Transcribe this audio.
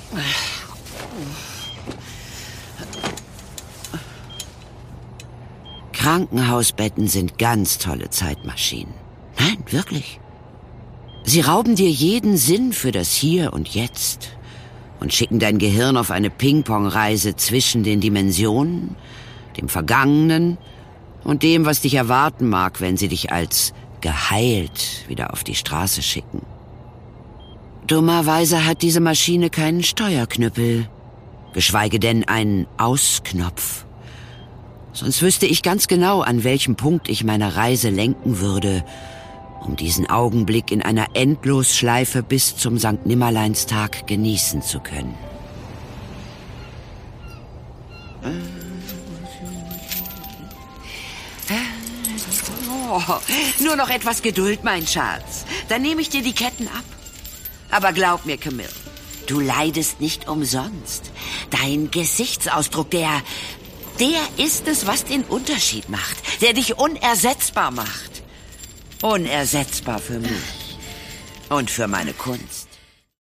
Krankenhausbetten sind ganz tolle Zeitmaschinen. Nein, wirklich. Sie rauben dir jeden Sinn für das Hier und Jetzt und schicken dein Gehirn auf eine Ping-Pong-Reise zwischen den Dimensionen, dem Vergangenen und dem, was dich erwarten mag, wenn sie dich als geheilt wieder auf die Straße schicken. Dummerweise hat diese Maschine keinen Steuerknüppel, geschweige denn einen Ausknopf. Sonst wüsste ich ganz genau, an welchem Punkt ich meine Reise lenken würde, um diesen Augenblick in einer Endlosschleife bis zum Sankt Nimmerleinstag genießen zu können. Oh, nur noch etwas Geduld, mein Schatz. Dann nehme ich dir die Ketten ab. Aber glaub mir, Camille, du leidest nicht umsonst. Dein Gesichtsausdruck, der ist es, was den Unterschied macht, der dich unersetzbar macht. Unersetzbar für mich und für meine Kunst.